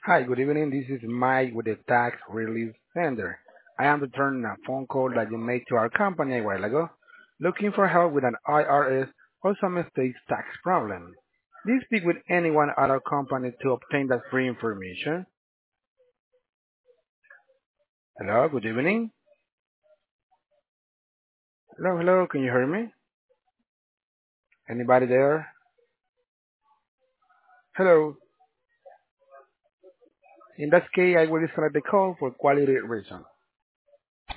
Hi, good evening. This is Mike with the Tax Relief Center. I am returning a phone call that you made to our company a while ago, looking for help with an IRS or some state's tax problem. Did you speak with anyone at our company to obtain that free information? Hello, good evening. Hello, hello, can you hear me? Anybody there? Hello. In that case, I will disconnect the call for quality reasons.